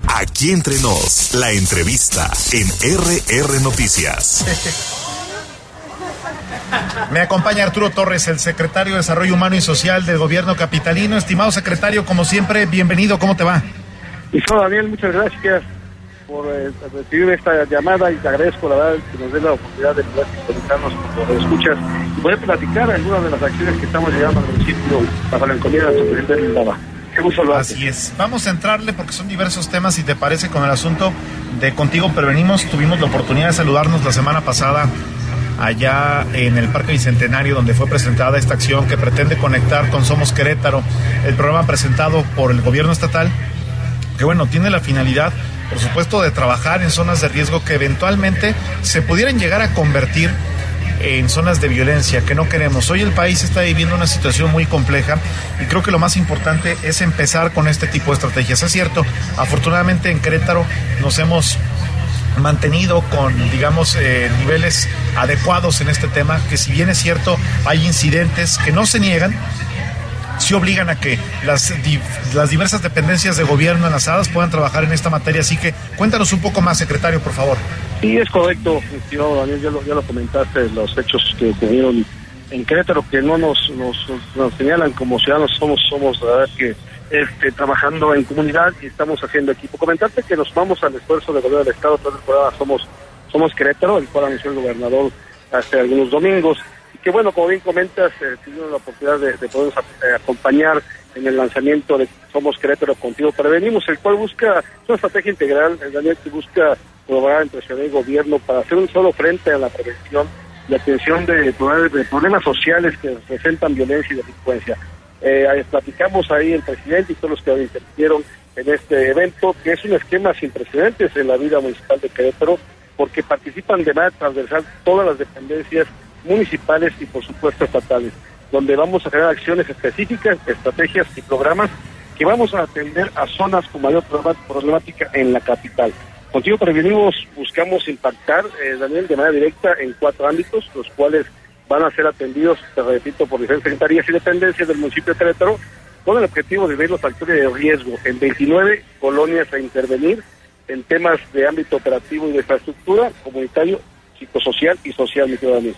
Aquí Entre Nos, la entrevista en RR Noticias. Me acompaña Arturo Torres, el secretario de Desarrollo Humano y Social del Gobierno capitalino. Estimado secretario, como siempre, bienvenido. ¿Cómo te va? Hijo Daniel, muchas gracias por recibir esta llamada y te agradezco, la verdad, que nos dé la oportunidad de poder conectarnos con los escuchas y poder platicar algunas de las acciones que estamos llevando al municipio bajo la encomienda del presidente del Lava. Qué gusto lo hace. Así es. Vamos a entrarle porque son diversos temas, si te parece, con el asunto de Contigo Prevenimos. Tuvimos la oportunidad de saludarnos la semana pasada allá en el Parque Bicentenario, donde fue presentada esta acción que pretende conectar con Somos Querétaro, el programa presentado por el gobierno estatal, que bueno, tiene la finalidad, por supuesto, de trabajar en zonas de riesgo que eventualmente se pudieran llegar a convertir en zonas de violencia que no queremos. Hoy el país está viviendo una situación muy compleja y creo que lo más importante es empezar con este tipo de estrategias. Es cierto, afortunadamente en Querétaro nos hemos mantenido con, digamos, niveles adecuados en este tema, que si bien es cierto, hay incidentes que no se niegan, sí obligan a que las diversas dependencias de gobierno enlazadas puedan trabajar en esta materia. Así que cuéntanos un poco más, secretario, por favor. Sí, es correcto, estimado Daniel, ya lo comentaste, los hechos que ocurrieron en Querétaro, que no nos señalan como ciudadanos, somos la verdad que trabajando en comunidad y estamos haciendo equipo. Comentarte que nos vamos al esfuerzo del gobierno del Estado a través del programa Somos Querétaro, el cual anunció el gobernador hace algunos domingos, y que bueno, como bien comentas, tuvimos la oportunidad de podernos acompañar en el lanzamiento de Somos Querétaro, Contigo Prevenimos, el cual busca una estrategia integral, Daniel, que busca colaborar entre ciudad y gobierno para hacer un solo frente a la prevención y atención de problemas sociales que presentan violencia y delincuencia. Platicamos ahí el presidente y todos los que intervinieron en este evento, que es un esquema sin precedentes en la vida municipal de Querétaro, porque participan de manera transversal todas las dependencias municipales y por supuesto estatales, donde vamos a generar acciones específicas, estrategias y programas que vamos a atender a zonas con mayor problemática en la capital. Contigo Prevenimos buscamos impactar, Daniel, de manera directa en 4 ámbitos, los cuales van a ser atendidos, te repito, por diferentes secretarías y dependencias del municipio de Querétaro, con el objetivo de ver los factores de riesgo en 29 colonias a intervenir en temas de ámbito operativo y de infraestructura, comunitario, psicosocial y social, mi ciudadanía.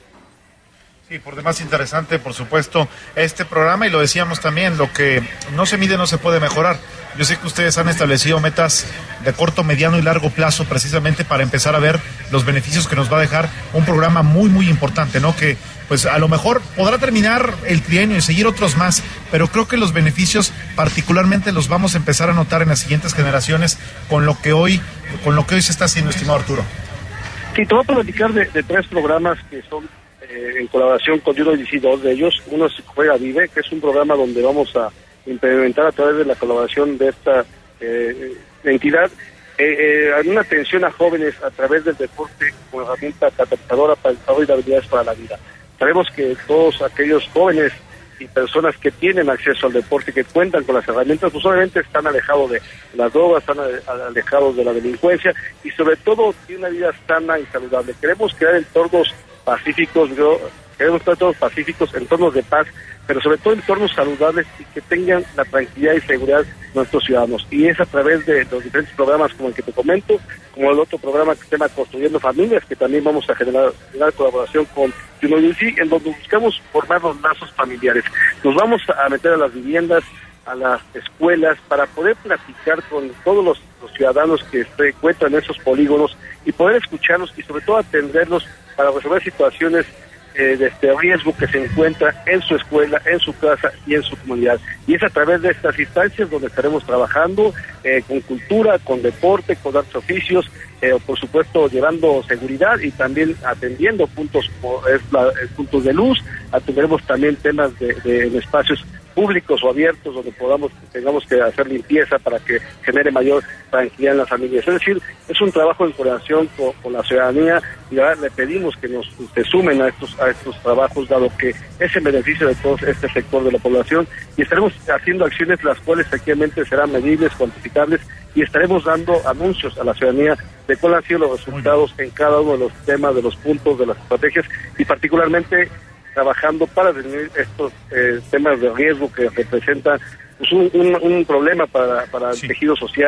Sí, por demás interesante, por supuesto, este programa, y lo decíamos también, lo que no se mide no se puede mejorar. Yo sé que ustedes han establecido metas de corto, mediano y largo plazo precisamente para empezar a ver los beneficios que nos va a dejar un programa muy, muy importante, ¿no? Que pues a lo mejor podrá terminar el trienio y seguir otros más, pero creo que los beneficios particularmente los vamos a empezar a notar en las siguientes generaciones con lo que hoy se está haciendo, estimado Arturo. Sí, te voy a platicar de 3 programas que son en colaboración con UNODC, 2 de ellos. Uno es Juega Vive, que es un programa donde vamos a implementar a través de la colaboración de esta entidad una atención a jóvenes a través del deporte como herramienta catalizadora para el desarrollo de habilidades para la vida. Sabemos que todos aquellos jóvenes y personas que tienen acceso al deporte, que cuentan con las herramientas, pues obviamente están alejados de las drogas, están alejados de la delincuencia y sobre todo tienen una vida sana y saludable. Queremos crear entornos pacíficos, queremos crear entornos pacíficos, entornos de paz, pero sobre todo entornos saludables y que tengan la tranquilidad y seguridad nuestros ciudadanos. Y es a través de los diferentes programas como el que te comento, como el otro programa que se llama Construyendo Familias, que también vamos a generar colaboración con UNODC, en donde buscamos formar los lazos familiares. Nos vamos a meter a las viviendas, a las escuelas, para poder platicar con todos los ciudadanos que se encuentran en esos polígonos y poder escucharlos y sobre todo atenderlos para resolver situaciones de riesgo que se encuentra en su escuela, en su casa y en su comunidad. Y es a través de estas instancias donde estaremos trabajando con cultura, con deporte, con artes oficios, por supuesto llevando seguridad y también atendiendo puntos de luz. Atenderemos también temas de espacios públicos o abiertos donde tengamos que hacer limpieza para que genere mayor tranquilidad en las familias. Es decir, es un trabajo en coordinación con la ciudadanía y ahora le pedimos que se sumen a estos trabajos, dado que es en beneficio de todo este sector de la población, y estaremos haciendo acciones las cuales efectivamente serán medibles, cuantificables, y estaremos dando anuncios a la ciudadanía de cuáles han sido los resultados en cada uno de los temas, de los puntos, de las estrategias, y particularmente trabajando para disminuir estos temas de riesgo que representan pues, un problema para el tejido social,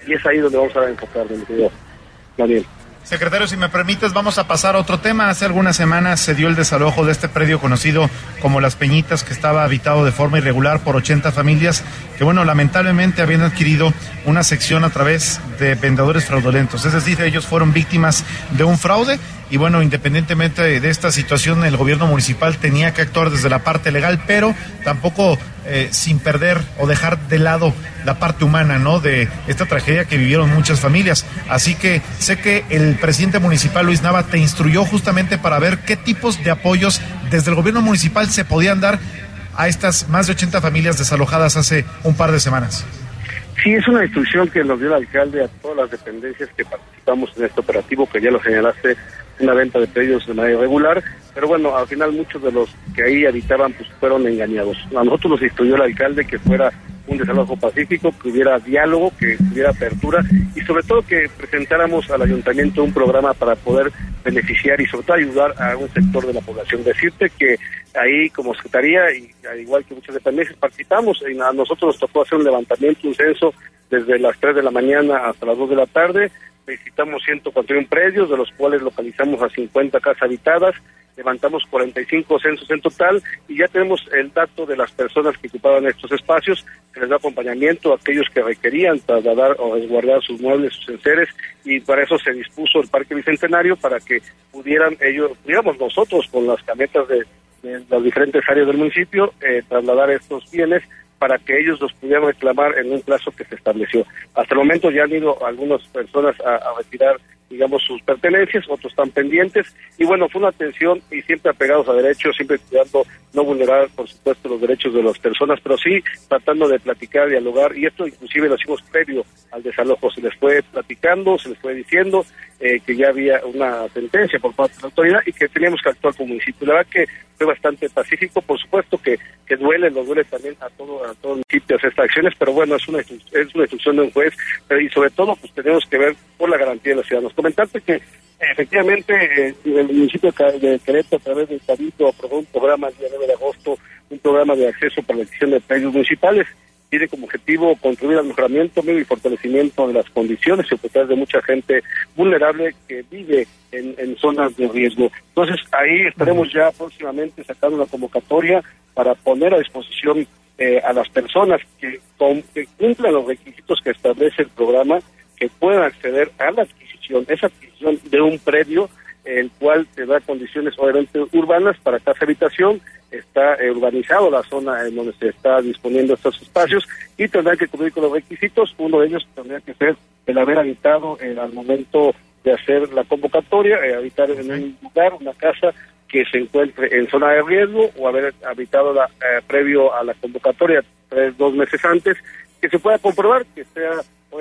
y es ahí donde vamos a enfocar, mi querido Daniel. Secretario, si me permites, vamos a pasar a otro tema. Hace algunas semanas se dio el desalojo de este predio conocido como Las Peñitas, que estaba habitado de forma irregular por 80 familias, que lamentablemente habían adquirido una sección a través de vendedores fraudulentos. Es decir, ellos fueron víctimas de un fraude y independientemente de esta situación, el gobierno municipal tenía que actuar desde la parte legal, pero tampoco sin perder o dejar de lado la parte humana, ¿no?, de esta tragedia que vivieron muchas familias. Así que sé que el presidente municipal, Luis Nava, te instruyó justamente para ver qué tipos de apoyos desde el gobierno municipal se podían dar a estas más de 80 familias desalojadas hace un par de semanas. Sí, es una instrucción que nos dio el alcalde a todas las dependencias que participamos en este operativo, que ya lo señalaste, una venta de predios de manera irregular, pero al final muchos de los que ahí habitaban pues fueron engañados. A nosotros nos instruyó el alcalde que fuera un desalojo pacífico, que hubiera diálogo, que hubiera apertura y sobre todo que presentáramos al ayuntamiento un programa para poder beneficiar y sobre todo ayudar a un sector de la población. Decirte que ahí como secretaría, y al igual que muchas dependencias, participamos, y a nosotros nos tocó hacer un levantamiento, un censo desde las 3 de la mañana hasta las 2 de la tarde. Visitamos 141 predios, de los cuales localizamos a 50 casas habitadas, levantamos 45 censos en total y ya tenemos el dato de las personas que ocupaban estos espacios, que les da acompañamiento a aquellos que requerían trasladar o resguardar sus muebles, sus enseres, y para eso se dispuso el Parque Bicentenario para que pudieran ellos, nosotros con las camionetas de las diferentes áreas del municipio, trasladar estos bienes para que ellos los pudieran reclamar en un plazo que se estableció. Hasta el momento ya han ido algunas personas a retirar, sus pertenencias, otros están pendientes, y fue una atención y siempre apegados a derechos, siempre cuidando no vulnerar, por supuesto, los derechos de las personas, pero sí tratando de platicar, dialogar, y esto inclusive lo hicimos previo al desalojo, se les fue platicando, se les fue diciendo que ya había una sentencia por parte de la autoridad y que teníamos que actuar como municipio. La verdad que fue bastante pacífico, por supuesto que nos duele también a todo el municipio hacer estas acciones, pero es una instrucción de un juez, y sobre todo pues tenemos que ver por la garantía de los ciudadanos. Comentarte que efectivamente el municipio de Querétaro, a través del Cabildo, aprobó un programa el día 9 de agosto, un programa de acceso para la adquisición de predios municipales. Tiene como objetivo contribuir al mejoramiento y fortalecimiento de las condiciones y oportunidades de mucha gente vulnerable que vive en zonas de riesgo. Entonces ahí estaremos ya próximamente sacando una convocatoria para poner a disposición a las personas que cumplan los requisitos que establece el programa, que puedan acceder a la esa adquisición de un predio, el cual te da condiciones obviamente urbanas para casa habitación. Está urbanizado la zona en donde se está disponiendo estos espacios y tendrán que cumplir con los requisitos. Uno de ellos tendría que ser el haber habitado al momento de hacer la convocatoria, habitar en un lugar, una casa que se encuentre en zona de riesgo, o haber habitado previo a la convocatoria 2 meses antes, que se pueda comprobar que sea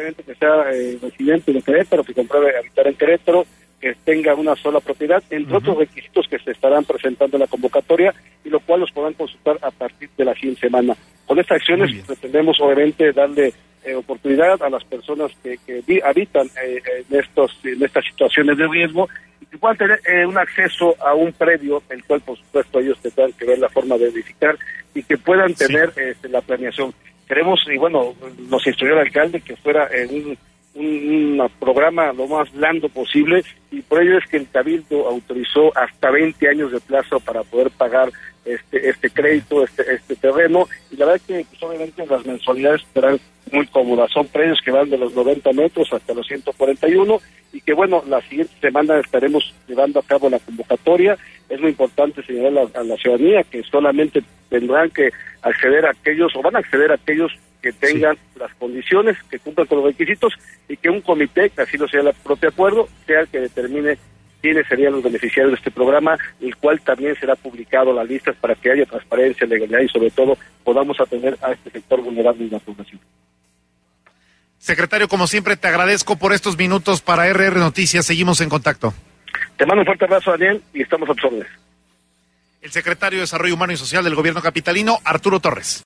residente de Querétaro, que compruebe habitar en Querétaro, que tenga una sola propiedad, entre otros requisitos que se estarán presentando en la convocatoria, y lo cual los podrán consultar a partir de la siguiente semana. Con estas acciones pretendemos obviamente darle oportunidad a las personas que habitan en estas situaciones de riesgo, y que puedan tener un acceso a un predio, el cual por supuesto ellos tendrán que ver la forma de edificar, y que puedan tener la planeación. Queremos, nos instruyó el alcalde que fuera un programa lo más blando posible, y por ello es que el Cabildo autorizó hasta 20 años de plazo para poder pagar este crédito, este terreno, y la verdad que pues, obviamente las mensualidades serán muy cómodas. Son predios que van de los 90 metros hasta los 141, y que la siguiente semana estaremos llevando a cabo la convocatoria. Es muy importante señalar a la ciudadanía que solamente tendrán que acceder a aquellos, o van a acceder a aquellos que tengan las condiciones, que cumplan con los requisitos, y que un comité, que así lo sea el propio acuerdo, sea el que determine quiénes serían los beneficiarios de este programa, el cual también será publicado las listas para que haya transparencia, legalidad y sobre todo podamos atender a este sector vulnerable de la población. Secretario, como siempre, te agradezco por estos minutos para RR Noticias. Seguimos en contacto. Te mando un fuerte abrazo, Daniel, y estamos a tus órdenes. El secretario de Desarrollo Humano y Social del Gobierno Capitalino, Arturo Torres.